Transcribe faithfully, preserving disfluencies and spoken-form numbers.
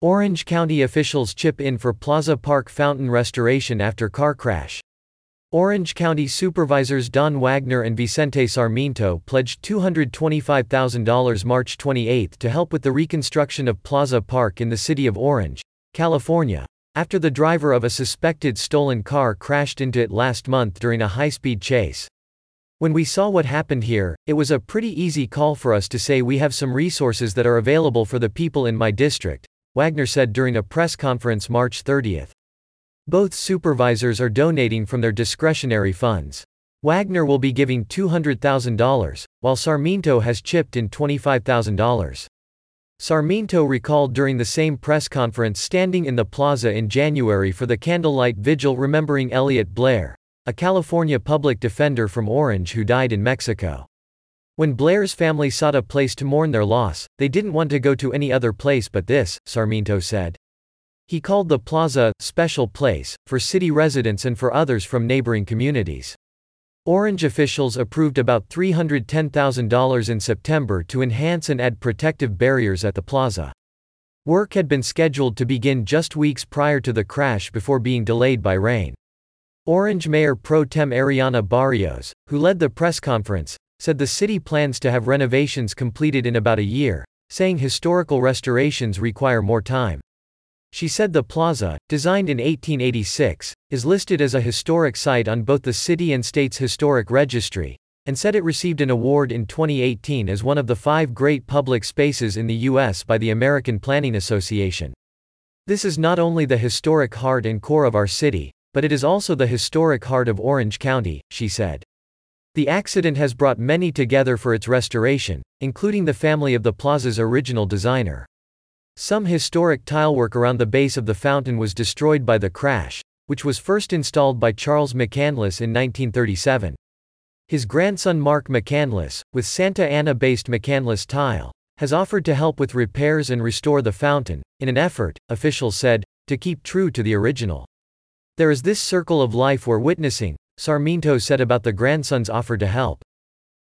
Orange County officials chip in for Plaza Park fountain restoration after car crash. Orange County Supervisors Don Wagner and Vicente Sarmiento pledged two hundred twenty-five thousand dollars March twenty-eighth to help with the reconstruction of Plaza Park in the city of Orange, California, after the driver of a suspected stolen car crashed into it last month during a high-speed chase. "When we saw what happened here, it was a pretty easy call for us to say we have some resources that are available for the people in my district," Wagner said during a press conference March thirtieth. Both supervisors are donating from their discretionary funds. Wagner will be giving two hundred thousand dollars, while Sarmiento has chipped in twenty-five thousand dollars. Sarmiento recalled during the same press conference standing in the plaza in January for the candlelight vigil remembering Elliot Blair, a California public defender from Orange who died in Mexico. When Blair's family sought a place to mourn their loss, they didn't want to go to any other place but this, Sarmiento said. He called the plaza a special place for city residents and for others from neighboring communities. Orange officials approved about three hundred ten thousand dollars in September to enhance and add protective barriers at the plaza. Work had been scheduled to begin just weeks prior to the crash before being delayed by rain. Orange Mayor Pro Tem Ariana Barrios, who led the press conference, said the city plans to have renovations completed in about a year, saying historical restorations require more time. She said the plaza, designed in eighteen eighty-six, is listed as a historic site on both the city and state's historic registry, and said it received an award in twenty eighteen as one of the five great public spaces in the U S by the American Planning Association. "This is not only the historic heart and core of our city, but it is also the historic heart of Orange County," she said. The accident has brought many together for its restoration, including the family of the plaza's original designer. Some historic tilework around the base of the fountain was destroyed by the crash, which was first installed by Charles McCandless in nineteen thirty-seven. His grandson Mark McCandless, with Santa Ana-based McCandless Tile, has offered to help with repairs and restore the fountain, in an effort, officials said, to keep true to the original. "There is this circle of life we're witnessing," Sarmiento said about the grandson's offer to help.